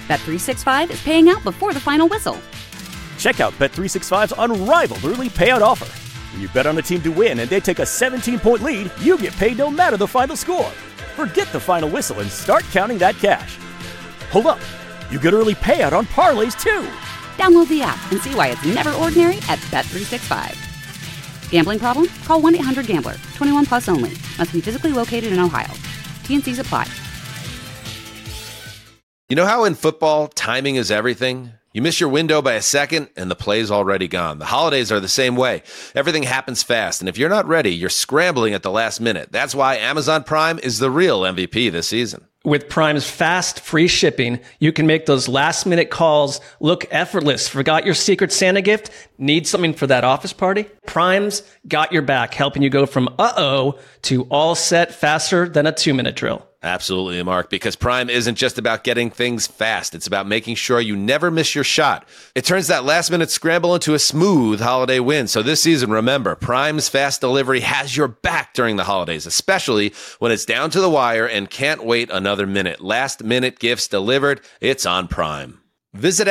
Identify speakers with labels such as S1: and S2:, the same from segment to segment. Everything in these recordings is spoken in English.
S1: Bet365 is paying out before the final whistle.
S2: Check out Bet365's unrivaled early payout offer. When you bet on a team to win and they take a 17-point lead, you get paid no matter the final score. Forget the final whistle and start counting that cash. Hold up. You get early payout on parlays, too.
S1: Download the app and see why it's never ordinary at Bet365. Gambling problem? Call 1-800-GAMBLER. 21 plus only. Must be physically located in Ohio. T&Cs apply.
S3: You know how in football, timing is everything? You miss your window by a second, and the play's already gone. The holidays are the same way. Everything happens fast, and if you're not ready, you're scrambling at the last minute. That's why Amazon Prime is the real MVP this season.
S4: With Prime's fast, free shipping, you can make those last-minute calls look effortless. Forgot your Secret Santa gift? Need something for that office party? Prime's got your back, helping you go from uh-oh to all set faster than a 2-minute drill.
S3: Absolutely, Mark, because Prime isn't just about getting things fast. It's about making sure you never miss your shot. It turns that last-minute scramble into a smooth holiday win. So this season, remember, Prime's fast delivery has your back during the holidays, especially when it's down to the wire and can't wait another minute. Last-minute gifts delivered, it's on Prime. Visit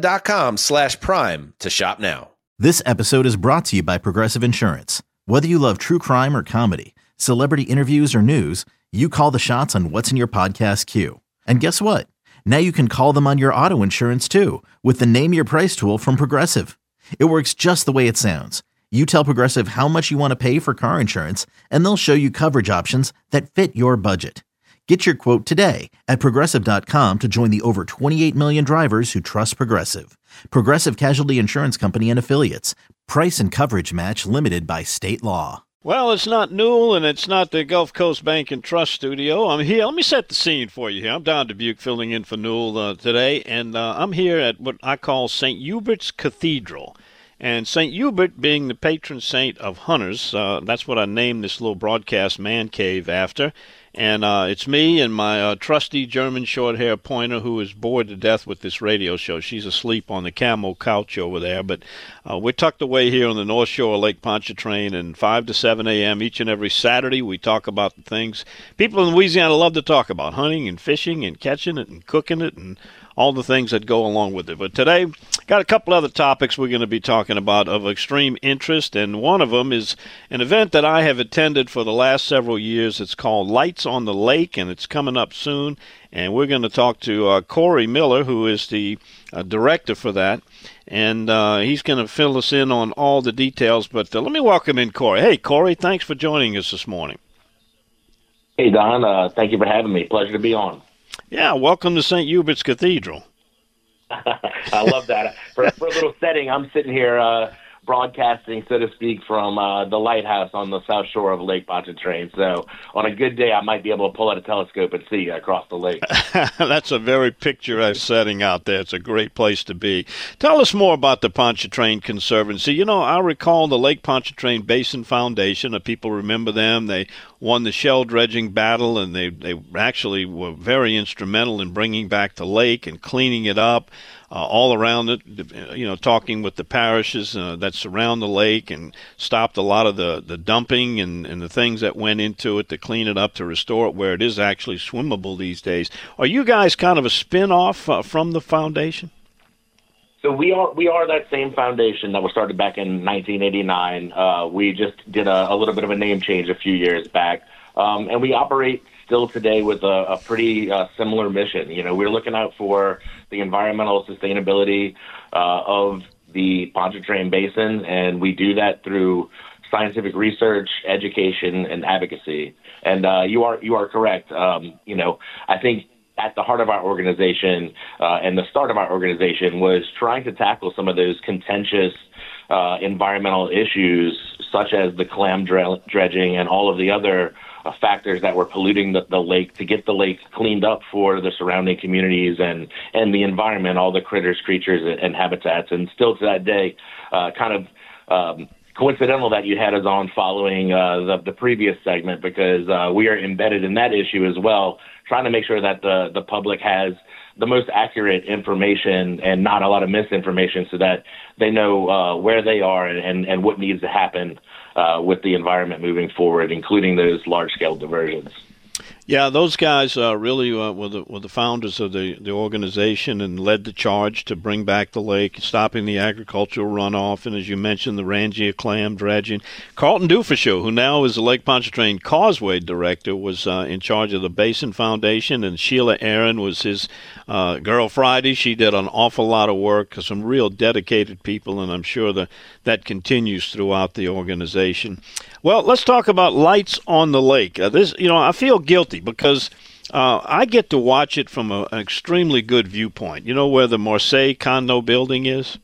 S3: Amazon.com/Prime to shop now.
S5: This episode is brought to you by Progressive Insurance. Whether you love true crime or comedy, celebrity interviews or news, you call the shots on what's in your podcast queue. And guess what? Now you can call them on your auto insurance too with the Name Your Price tool from Progressive. It works just the way it sounds. You tell Progressive how much you want to pay for car insurance, and they'll show you coverage options that fit your budget. Get your quote today at Progressive.com to join the over 28 million drivers who trust Progressive. Progressive Casualty Insurance Company and Affiliates. Price and coverage match limited by state law.
S6: Well, it's not Newell, and it's not the Gulf Coast Bank and Trust studio. I'm here. Let me set the scene for you here. I'm Don Dubuque filling in for Newell today, and I'm here at what I call St. Hubert's Cathedral. And St. Hubert being the patron saint of hunters, that's what I named this little broadcast man cave after. And it's me and my trusty German short-hair pointer who is bored to death with this radio show. She's asleep on the camel couch over there. But we're tucked away here on the North Shore of Lake Pontchartrain, and 5 to 7 a.m. each and every Saturday we talk about the things people in Louisiana love to talk about, hunting and fishing and catching it and cooking it and all the things that go along with it. But today, got a couple other topics we're going to be talking about of extreme interest, and one of them is an event that I have attended for the last several years. It's called Lights on the Lake, and it's coming up soon. And we're going to talk to Corey Miller, who is the director for that, and he's going to fill us in on all the details. But let me welcome in Corey. Hey, Corey, thanks for joining us this morning.
S7: Hey, Don. Thank you for having me. Pleasure to be on.
S6: Yeah, welcome to St. Hubert's Cathedral.
S7: I love that. For a little setting, I'm sitting here broadcasting, so to speak, from the lighthouse on the south shore of Lake Pontchartrain. So on a good day, I might be able to pull out a telescope and see across the lake.
S6: That's a very picturesque setting out there. It's a great place to be. Tell us more about the Pontchartrain Conservancy. You know, I recall the Lake Pontchartrain Basin Foundation. People remember them. They won the shell dredging battle, and they actually were very instrumental in bringing back the lake and cleaning it up. All around it, you know, talking with the parishes that surround the lake and stopped a lot of the dumping and the things that went into it to clean it up, to restore it where it is actually swimmable these days. Are you guys kind of a spin-off from the foundation?
S7: So we are that same foundation that was started back in 1989. We just did a little bit of a name change a few years back, and we operate still today with a pretty similar mission. You know, we're looking out for the environmental sustainability of the Pontchartrain Basin, and we do that through scientific research, education, and advocacy. And you are correct. You know, I think at the heart of our organization and the start of our organization was trying to tackle some of those contentious environmental issues, such as the clam dredging and all of the other factors that were polluting the lake, to get the lake cleaned up for the surrounding communities and the environment, all the critters, creatures, and habitats. And still to that day, kind of coincidental that you had us on following the previous segment, because we are embedded in that issue as well, trying to make sure that the public has the most accurate information and not a lot of misinformation, so that they know where they are and what needs to happen with the environment moving forward, including those large-scale diversions.
S6: Yeah, those guys really were the founders of the organization and led the charge to bring back the lake, stopping the agricultural runoff, and as you mentioned, the Rangia clam dredging. Carlton Dufashew, who now is the Lake Pontchartrain Causeway Director, was in charge of the Basin Foundation, and Sheila Aaron was his Girl Friday. She did an awful lot of work, some real dedicated people, and I'm sure that continues throughout the organization. Well, let's talk about lights on the lake. I feel guilty because I get to watch it from an extremely good viewpoint. You know where the Marseille condo building is?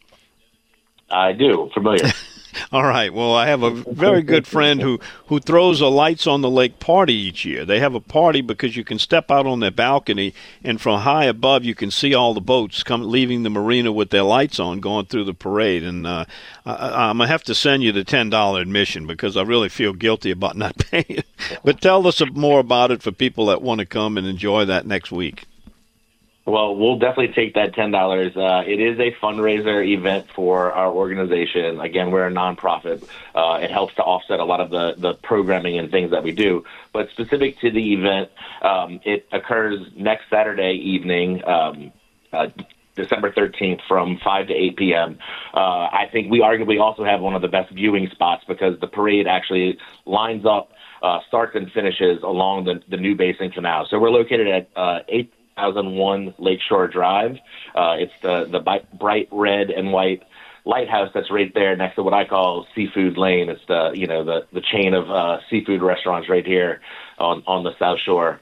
S7: I do. Familiar.
S6: All right. Well, I have a very good friend who throws a Lights on the Lake party each year. They have a party because you can step out on their balcony, and from high above you can see all the boats leaving the marina with their lights on going through the parade. And I'm going to have to send you the $10 admission because I really feel guilty about not paying it. But tell us more about it for people that want to come and enjoy that next week.
S7: Well, we'll definitely take that $10. It is a fundraiser event for our organization. Again, we're a nonprofit. It helps to offset a lot of the programming and things that we do. But specific to the event, it occurs next Saturday evening, December 13th from 5 to 8 p.m. I think we arguably also have one of the best viewing spots because the parade actually lines up, starts and finishes along the New Basin Canal. So we're located at 8001 Lakeshore Drive. It's the bright red and white lighthouse that's right there next to what I call Seafood Lane. It's the chain of seafood restaurants right here on the South Shore.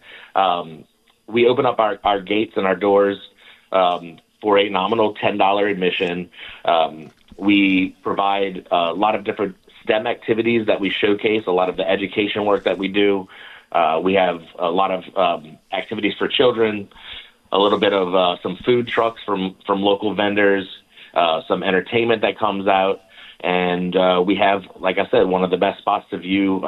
S7: We open up our gates and our doors for a nominal $10 admission. We provide a lot of different STEM activities that we showcase, a lot of the education work that we do. We have a lot of activities for children, a little bit of some food trucks from local vendors, some entertainment that comes out, and we have, like I said, one of the best spots to view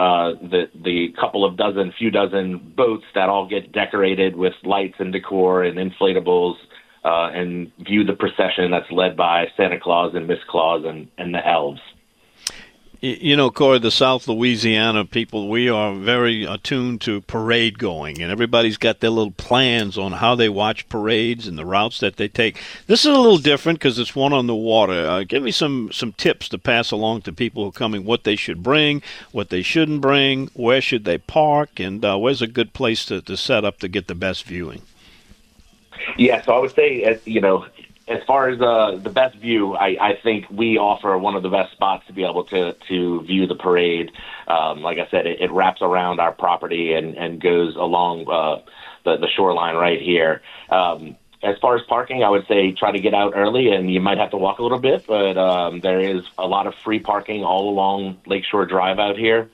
S7: the few dozen boats that all get decorated with lights and decor and inflatables, and view the procession that's led by Santa Claus and Miss Claus and the elves.
S6: You know, Corey, the South Louisiana people, we are very attuned to parade going, and everybody's got their little plans on how they watch parades and the routes that they take. This is a little different because it's one on the water. Give me some tips to pass along to people who are coming, what they should bring, what they shouldn't bring, where should they park, and where's a good place to set up to get the best viewing.
S7: Yeah, so I would say, as far as the best view, I think we offer one of the best spots to be able to view the parade. Like I said, it wraps around our property and goes along the shoreline right here. As far as parking, I would say try to get out early, and you might have to walk a little bit, but there is a lot of free parking all along Lakeshore Drive out here.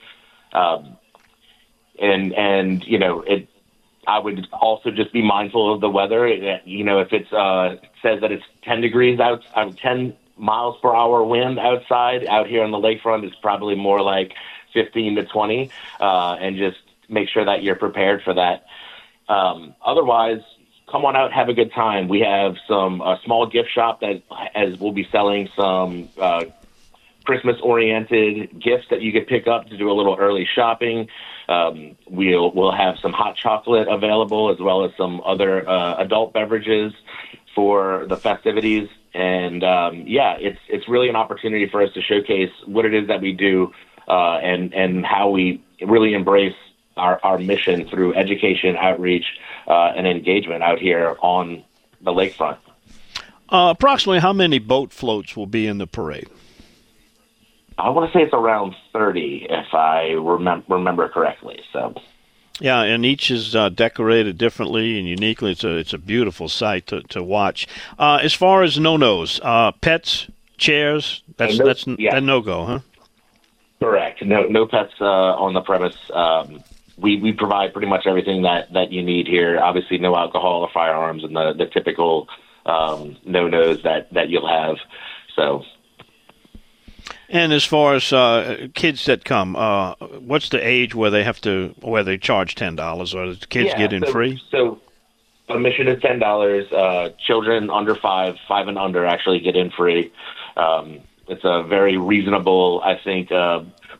S7: I would also just be mindful of the weather. If it says that it's 10 degrees 10 miles per hour wind outside, out here on the lakefront, it's probably more like 15 to 20, and just make sure that you're prepared for that. Otherwise, come on out, have a good time. We have a small gift shop as we'll be selling some Christmas-oriented gifts that you could pick up to do a little early shopping. We'll have some hot chocolate available, as well as some other adult beverages for the festivities. And it's really an opportunity for us to showcase what it is that we do, and how we really embrace our mission through education, outreach, and engagement out here on the lakefront.
S6: Approximately how many boat floats will be in the parade?
S7: I want to say it's around 30, if I remember correctly. So,
S6: yeah, and each is decorated differently and uniquely. It's a beautiful sight to watch. As far as no-nos, pets, chairs, that's no-go, huh?
S7: Correct. No pets on the premise. We provide pretty much everything that you need here. Obviously, no alcohol or firearms, and the typical no-nos that you'll have. So.
S6: And as far as kids that come, what's the age where they charge $10, or the kids get in free?
S7: So admission is $10. Children under 5 and under, actually get in free. It's a very reasonable, I think,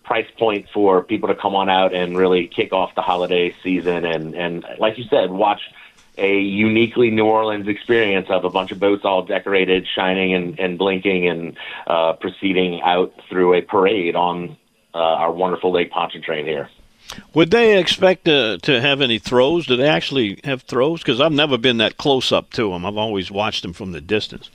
S7: price point for people to come on out and really kick off the holiday season and like you said, watch a uniquely New Orleans experience of a bunch of boats all decorated, shining and blinking, and proceeding out through a parade on our wonderful Lake Pontchartrain here.
S6: Would they expect to have any throws? Do they actually have throws? Because I've never been that close up to them. I've always watched them from the distance.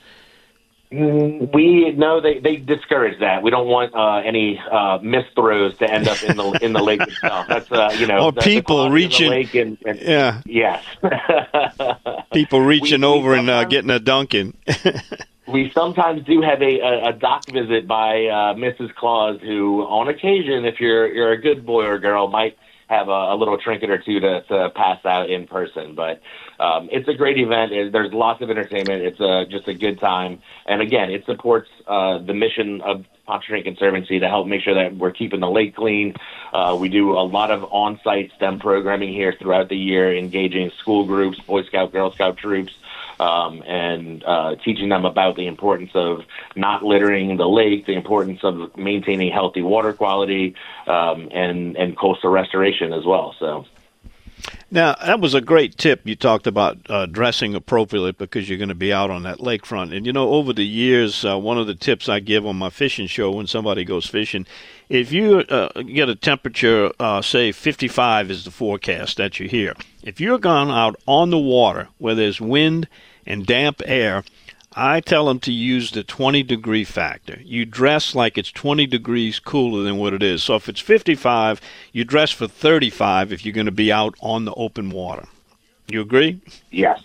S7: They discourage that. We don't want any missed throws to end up in the lake itself. That's
S6: or people reaching.
S7: Yeah. Yes.
S6: People reaching over and getting a dunking.
S7: We sometimes do have a dock visit by Mrs. Claus, who, on occasion, if you're a good boy or girl, might have a little trinket or two to pass out in person. But it's a great event. There's lots of entertainment. It's just a good time. And again, it supports the mission of Pontchartrain Conservancy to help make sure that we're keeping the lake clean. We do a lot of on-site STEM programming here throughout the year, engaging school groups, Boy Scout, Girl Scout troops, and teaching them about the importance of not littering the lake, the importance of maintaining healthy water quality, and coastal restoration as well. So,
S6: now, that was a great tip. You talked about dressing appropriately because you're going to be out on that lakefront. And, over the years, one of the tips I give on my fishing show when somebody goes fishing, if you get a temperature, say 55 is the forecast that you hear, if you're gone out on the water where there's wind and damp air, I tell them to use the 20-degree factor. You dress like it's 20 degrees cooler than what it is. So if it's 55, you dress for 35 if you're going to be out on the open water. You agree?
S7: Yes,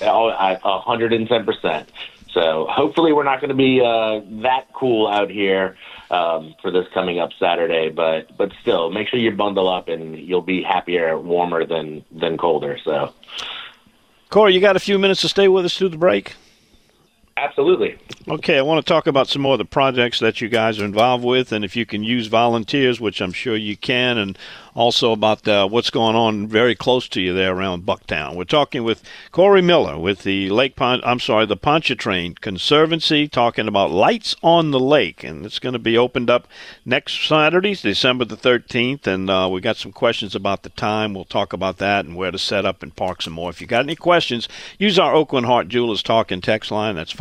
S7: 110%. So hopefully we're not going to be that cool out here for this coming up Saturday, but still, make sure you bundle up and you'll be happier, warmer than colder. So,
S6: Corey, you got a few minutes to stay with us through the break?
S7: Absolutely.
S6: Okay, I want to talk about some more of the projects that you guys are involved with, and if you can use volunteers, which I'm sure you can, and also about what's going on very close to you there around Bucktown. We're talking with Corey Miller with the the Pontchartrain Conservancy, talking about Lights on the Lake, and it's going to be opened up next Saturday, December the 13th, and we got some questions about the time. We'll talk about that and where to set up and park some more. If you got any questions, use our Oakland Heart Jewelers talk and text line. That's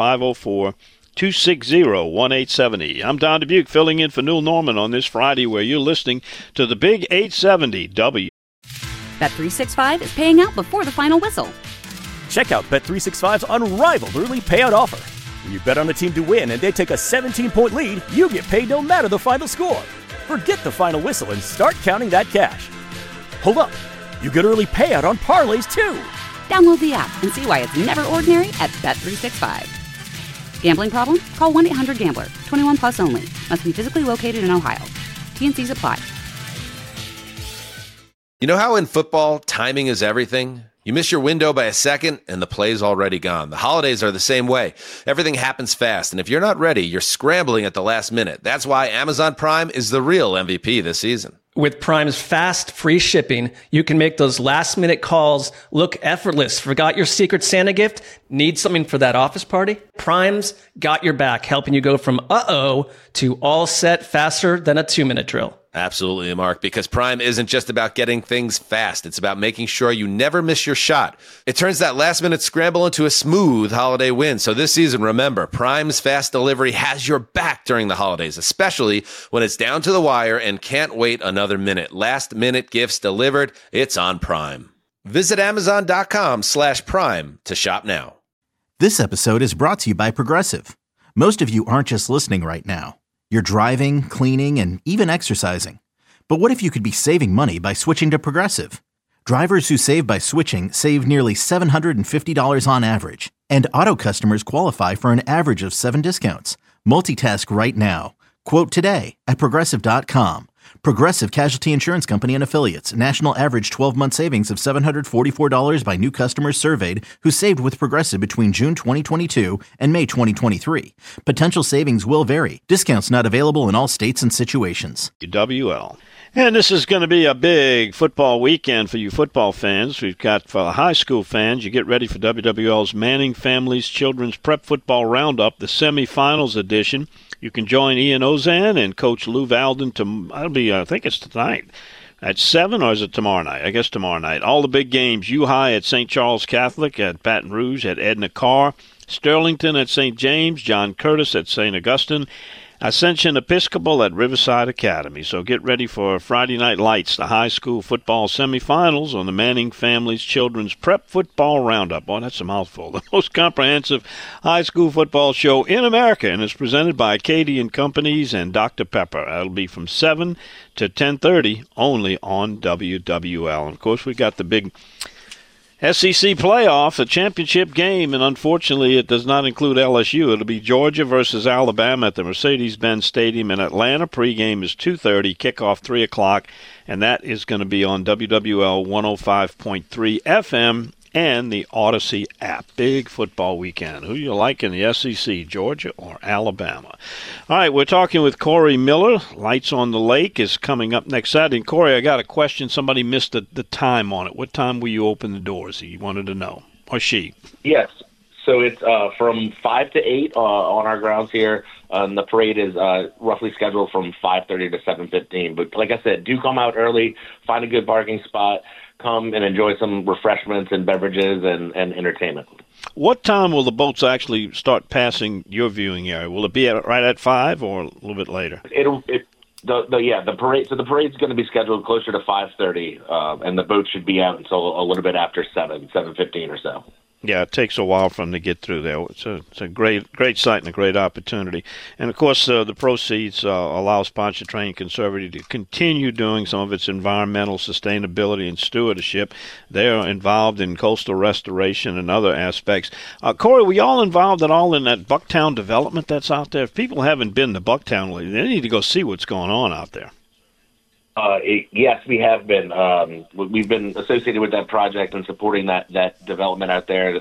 S6: 504-260-1870. I'm Don Dubuque, filling in for Newell Norman on this Friday, where you're listening to the Big 870 W.
S1: Bet365 is paying out before the final whistle.
S2: Check out Bet365's unrivaled early payout offer. When you bet on a team to win and they take a 17-point lead, you get paid no matter the final score. Forget the final whistle and start counting that cash. Hold up. You get early payout on parlays, too.
S1: Download the app and see why it's never ordinary at Bet365. Gambling problem? Call 1-800-GAMBLER. 21 plus only. Must be physically located in Ohio. T&Cs apply.
S3: You know how in football, timing is everything? You miss your window by a second, and the play's already gone. The holidays are the same way. Everything happens fast, and if you're not ready, you're scrambling at the last minute. That's why Amazon Prime is the real MVP this season.
S4: With Prime's fast, free shipping, you can make those last-minute calls look effortless. Forgot your Secret Santa gift? Need something for that office party? Prime's got your back, helping you go from uh-oh to all set faster than a 2-minute drill.
S3: Absolutely, Mark, because Prime isn't just about getting things fast. It's about making sure you never miss your shot. It turns that last-minute scramble into a smooth holiday win. So this season, remember, Prime's fast delivery has your back during the holidays, especially when it's down to the wire and can't wait another minute. Last-minute gifts delivered. It's on Prime. Visit Amazon.com/Prime to shop now.
S5: This episode is brought to you by Progressive. Most of you aren't just listening right now. You're driving, cleaning, and even exercising. But what if you could be saving money by switching to Progressive? Drivers who save by switching save nearly $750 on average. And auto customers qualify for an average of 7 discounts. Multitask right now. Quote today at Progressive.com. Progressive Casualty Insurance Company and Affiliates. National average 12-month savings of $744 by new customers surveyed who saved with Progressive between June 2022 and May 2023. Potential savings will vary. Discounts not available in all states and situations.
S6: WL. And this is going to be a big football weekend for you football fans. We've got, for the high school fans, you get ready for WWL's Manning Families Children's Prep Football Roundup, the semifinals edition. You can join Ian Ozan and Coach Lou Valden. That'll be, I think it's tonight. At 7, or is it tomorrow night? I guess tomorrow night. All the big games. U-High at St. Charles Catholic, at Baton Rouge, at Edna Carr, Sterlington at St. James, John Curtis at St. Augustine, Ascension Episcopal at Riverside Academy. So get ready for Friday Night Lights, the high school football semifinals on the Manning Family's Children's Prep Football Roundup. Boy, that's a mouthful. The most comprehensive high school football show in America, and it's presented by Acadian Companies and Dr. Pepper. That'll be from 7 to 10:30 only on WWL. And, of course, we got the big SEC playoff, a championship game, and unfortunately it does not include LSU. It'll be Georgia versus Alabama at the Mercedes-Benz Stadium in Atlanta. Pregame is 2:30, kickoff 3 o'clock, and that is going to be on WWL 105.3 FM and the Odyssey app. Big football weekend. Who you like in the SEC, Georgia or Alabama? All right, we're talking with Corey Miller. Lights on the Lake is coming up next Saturday. And Corey, I got a question. Somebody missed the time on it. What time will you open the doors? He wanted to know. Or she.
S7: Yes. So it's from 5 to 8 on our grounds here. And the parade is roughly scheduled from 5:30 to 7:15. But like I said, do come out early, find a good parking spot, come and enjoy some refreshments and beverages and entertainment.
S6: What time will the boats actually start passing your viewing area? Will it be right at 5 or a little bit later?
S7: The parade. So the parade's going to be scheduled closer to 5:30, and the boat should be out until a little bit after 7:15 or so.
S6: Yeah, it takes a while for them to get through there. It's a great site and a great opportunity. And, of course, the proceeds allow Sponsor Training Conservative to continue doing some of its environmental sustainability and stewardship. They are involved in coastal restoration and other aspects. Corey, were you all involved at all in that Bucktown development that's out there? If people haven't been to Bucktown lately, they need to go see what's going on out there.
S7: Yes, we have been. We've been associated with that project and supporting that development out there.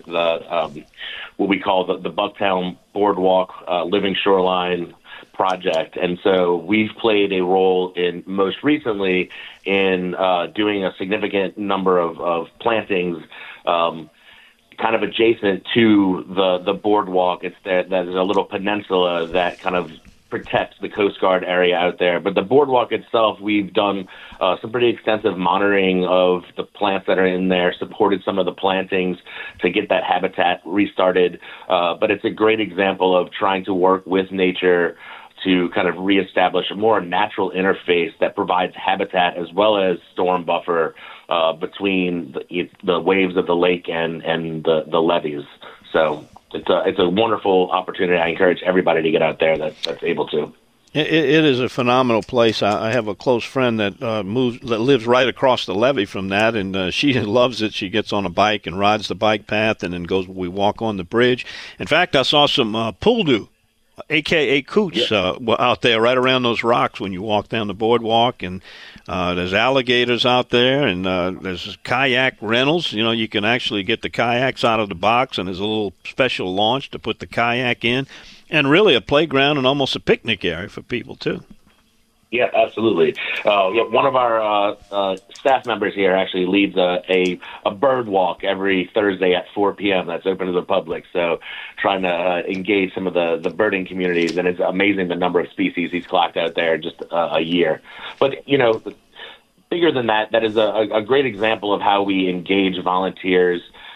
S7: What we call the Bucktown Boardwalk Living Shoreline project, and so we've played a role in most recently in doing a significant number of plantings, kind of adjacent to the boardwalk. It's there's a little peninsula that kind of protects the Coast Guard area out there. But the boardwalk itself, we've done some pretty extensive monitoring of the plants that are in there, supported some of the plantings to get that habitat restarted. But it's a great example of trying to work with nature to kind of reestablish a more natural interface that provides habitat as well as storm buffer between the waves of the lake and the levees. So it's a wonderful opportunity. I encourage everybody to get out there that's able to.
S6: It is a phenomenal place. I have a close friend that lives right across the levee from that, and she loves it. She gets on a bike and rides the bike path, and then we walk on the bridge. In fact, I saw some pouldu, a.k.a. coots, out there right around those rocks when you walk down the boardwalk, and there's alligators out there, and there's kayak rentals. You know, you can actually get the kayaks out of the box, and there's a little special launch to put the kayak in, and really a playground and almost a picnic area for people, too.
S7: Yeah, absolutely. One of our staff members here actually leads a bird walk every Thursday at 4 p.m. That's open to the public. So trying to engage some of the birding communities, and it's amazing the number of species he's clocked out there just a year. But, you know, bigger than that, that is a great example of how we engage volunteers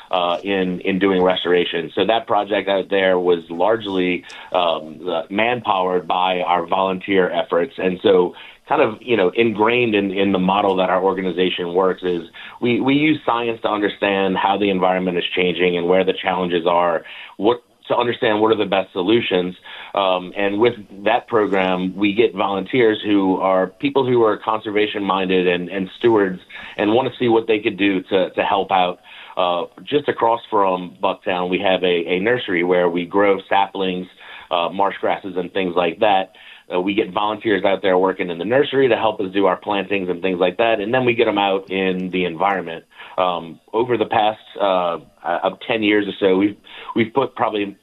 S7: in doing restoration. So that project out there was largely manpowered by our volunteer efforts. And so kind of, you know, ingrained in the model that our organization works is we use science to understand how the environment is changing and where the challenges are, to understand what are the best solutions. And with that program, we get volunteers who are people who are conservation-minded and stewards and want to see what they could do to help out. Just across from Bucktown, we have a nursery where we grow saplings, marsh grasses, and things like that. We get volunteers out there working in the nursery to help us do our plantings and things like that, and then we get them out in the environment. Over the past 10 years or so, we've put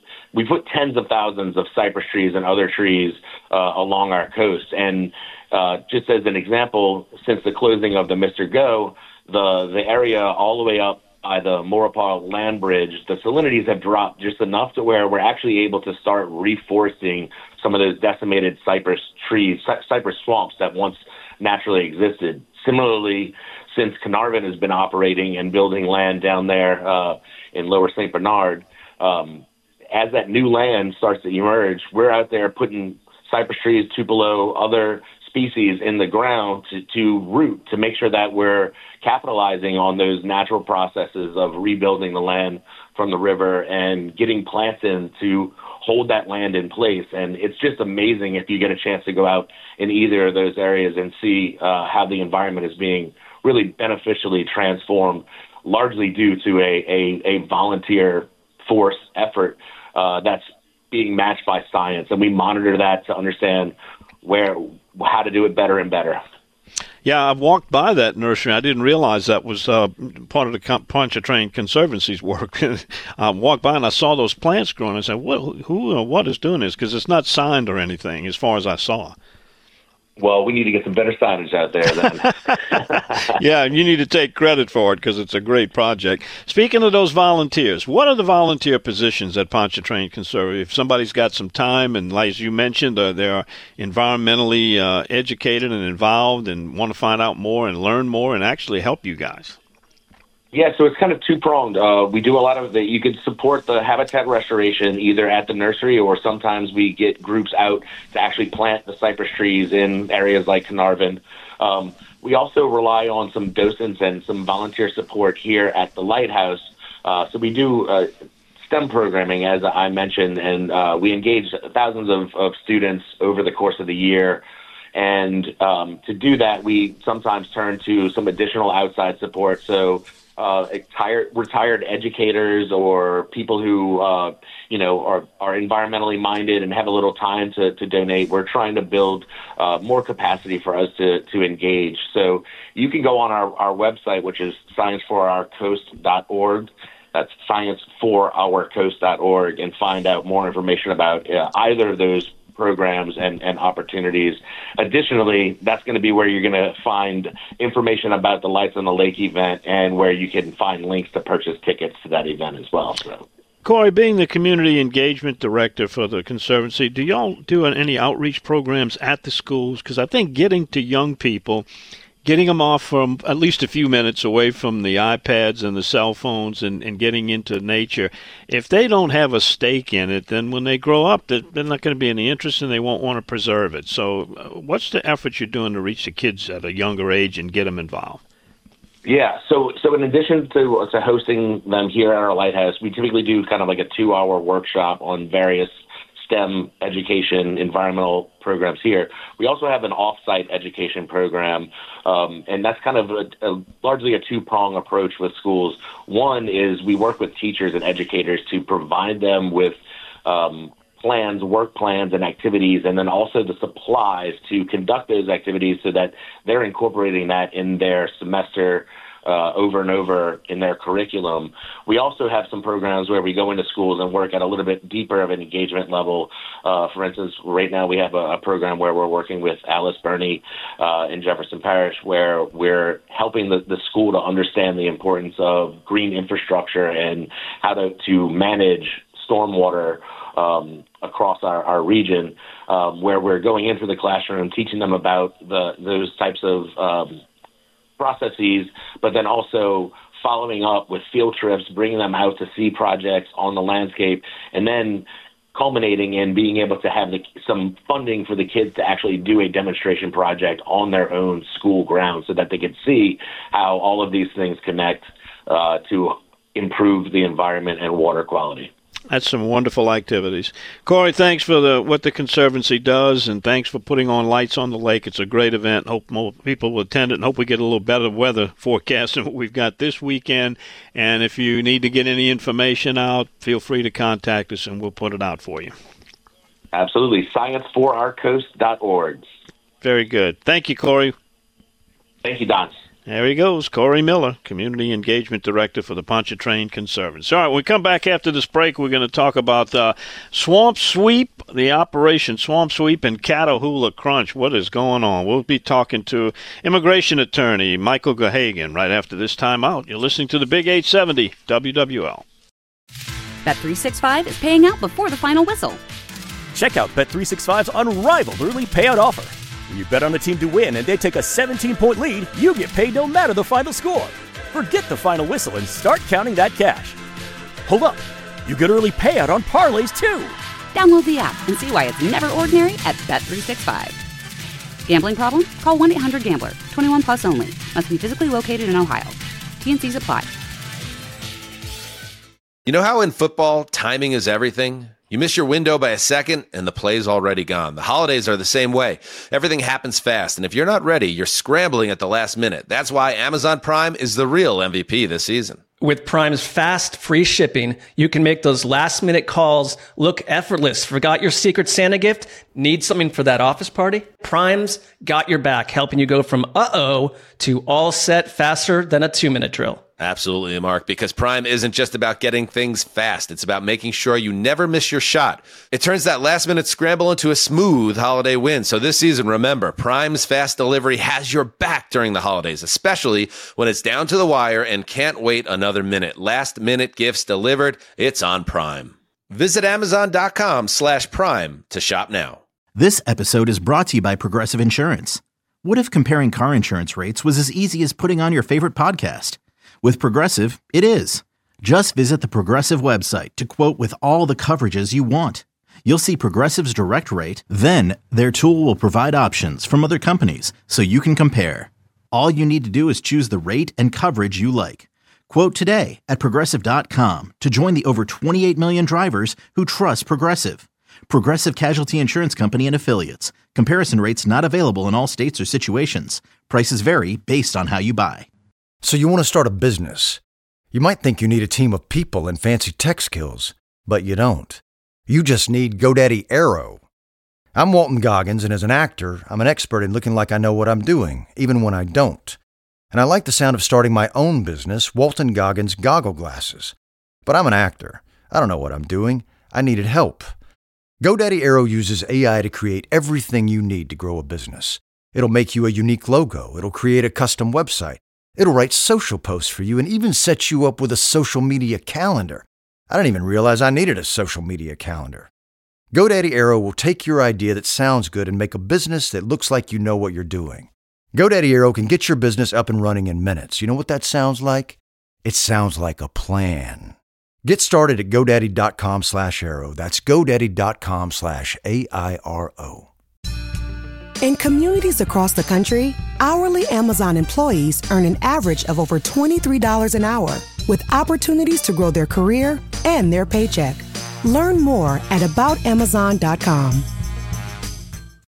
S7: tens of thousands of cypress trees and other trees along our coast. And just as an example, since the closing of the Mr. Go, the area all the way up by the Maurepas land bridge, the salinities have dropped just enough to where we're actually able to start reforesting some of those decimated cypress trees, cypress swamps that once naturally existed. Similarly, since Carnarvon has been operating and building land down there in Lower St. Bernard, as that new land starts to emerge, we're out there putting cypress trees, tupelo, other species in the ground to root, to make sure that we're capitalizing on those natural processes of rebuilding the land from the river and getting plants in to hold that land in place. And it's just amazing if you get a chance to go out in either of those areas and see how the environment is being really beneficially transformed, largely due to a volunteer force effort that's being matched by science. And we monitor that to understand how to do it better and better.
S6: Yeah, I walked by that nursery. I didn't realize that was part of the Pontchartrain Conservancy's work. I walked by and I saw those plants growing. I said, what is doing this? Because it's not signed or anything as far as I saw.
S7: Well, we need to get some better signage out there then.
S6: Yeah, and you need to take credit for it because it's a great project. Speaking of those volunteers, what are the volunteer positions at Pontchartrain Conservancy? If somebody's got some time and, as you mentioned, they're environmentally educated and involved and want to find out more and learn more and actually help you guys.
S7: Yeah, so it's kind of two-pronged. We do a lot of you could support the habitat restoration either at the nursery, or sometimes we get groups out to actually plant the cypress trees in areas like Carnarvon. We also rely on some docents and some volunteer support here at the Lighthouse. So we do STEM programming, as I mentioned, and we engage thousands of students over the course of the year. And to do that, we sometimes turn to some additional outside support. So retired educators or people who are environmentally minded and have a little time to donate. We're trying to build more capacity for us to engage. So you can go on our website, which is scienceforourcoast.org. That's scienceforourcoast.org, and find out more information about either of those programs and opportunities. Additionally, that's going to be where you're going to find information about the Lights on the Lake event and where you can find links to purchase tickets to that event as well. So,
S6: Corey, being the community engagement director for the Conservancy, do y'all do any outreach programs at the schools? Because I think getting to young people, getting them off from at least a few minutes away from the iPads and the cell phones and getting into nature, if they don't have a stake in it, then when they grow up, they're not going to be any interest and they won't want to preserve it. So what's the effort you're doing to reach the kids at a younger age and get them involved?
S7: Yeah, so in addition to hosting them here at our Lighthouse, we typically do kind of like a 2-hour workshop on various STEM education, environmental programs here. We also have an off-site education program, and that's kind of largely a two-prong approach with schools. One is we work with teachers and educators to provide them with plans, work plans, and activities, and then also the supplies to conduct those activities so that they're incorporating that in their semester over and over in their curriculum. We also have some programs where we go into schools and work at a little bit deeper of an engagement level. For instance, right now we have a program where we're working with Alice Burney in Jefferson Parish, where we're helping the school to understand the importance of green infrastructure and how to manage stormwater across our region, where we're going into the classroom, teaching them about those types of processes, but then also following up with field trips, bringing them out to see projects on the landscape, and then culminating in being able to have some funding for the kids to actually do a demonstration project on their own school grounds so that they could see how all of these things connect to improve the environment and water quality.
S6: That's some wonderful activities. Corey, thanks for what the Conservancy does, and thanks for putting on Lights on the Lake. It's a great event. Hope more people will attend it, and hope we get a little better weather forecast than what we've got this weekend. And if you need to get any information out, feel free to contact us, and we'll put it out for you.
S7: Absolutely. scienceforourcoast.org.
S6: Very good. Thank you, Corey.
S7: Thank you, Don.
S6: There he goes, Corey Miller, Community Engagement Director for the Pontchartrain Conservatives. All right, when we come back after this break, we're going to talk about Swamp Sweep, the Operation Swamp Sweep, and Catahoula Crunch. What is going on? We'll be talking to immigration attorney Michael Gahagan right after this time out. You're listening to the Big 870 WWL.
S1: Bet365 is paying out before the final whistle.
S2: Check out Bet365's unrivaled early payout offer. When you bet on a team to win and they take a 17-point lead, you get paid no matter the final score. Forget the final whistle and start counting that cash. Hold up. You get early payout on parlays, too.
S1: Download the app and see why it's never ordinary at Bet365. Gambling problem? Call 1-800-GAMBLER. 21 plus only. Must be physically located in Ohio. T&Cs apply.
S3: You know how in football, timing is everything? You miss your window by a second, and the play's already gone. The holidays are the same way. Everything happens fast, and if you're not ready, you're scrambling at the last minute. That's why Amazon Prime is the real MVP this season.
S4: With Prime's fast, free shipping, you can make those last-minute calls look effortless. Forgot your Secret Santa gift? Need something for that office party? Prime's got your back, helping you go from uh-oh to all set faster than a 2-minute drill.
S3: Absolutely, Mark, because Prime isn't just about getting things fast. It's about making sure you never miss your shot. It turns that last-minute scramble into a smooth holiday win. So this season, remember, Prime's fast delivery has your back during the holidays, especially when it's down to the wire and can't wait another minute. Last-minute gifts delivered, it's on Prime. Visit Amazon.com/Prime to shop now.
S5: This episode is brought to you by Progressive Insurance. What if comparing car insurance rates was as easy as putting on your favorite podcast? With Progressive, it is. Just visit the Progressive website to quote with all the coverages you want. You'll see Progressive's direct rate, then their tool will provide options from other companies so you can compare. All you need to do is choose the rate and coverage you like. Quote today at Progressive.com to join the over 28 million drivers who trust Progressive. Progressive Casualty Insurance Company and Affiliates. Comparison rates not available in all states or situations. Prices vary based on how you buy.
S8: So you want to start a business. You might think you need a team of people and fancy tech skills, but you don't. You just need GoDaddy Aero. I'm Walton Goggins, and as an actor, I'm an expert in looking like I know what I'm doing, even when I don't. And I like the sound of starting my own business, Walton Goggins Goggle Glasses. But I'm an actor. I don't know what I'm doing. I needed help. GoDaddy Aero uses AI to create everything you need to grow a business. It'll make you a unique logo. It'll create a custom website. It'll write social posts for you and even set you up with a social media calendar. I didn't even realize I needed a social media calendar. GoDaddy Aero will take your idea that sounds good and make a business that looks like you know what you're doing. GoDaddy Aero can get your business up and running in minutes. You know what that sounds like? It sounds like a plan. Get started at GoDaddy.com/Aero. That's GoDaddy.com/AIRO.
S9: In communities across the country, hourly Amazon employees earn an average of over $23 an hour, with opportunities to grow their career and their paycheck. Learn more at aboutamazon.com.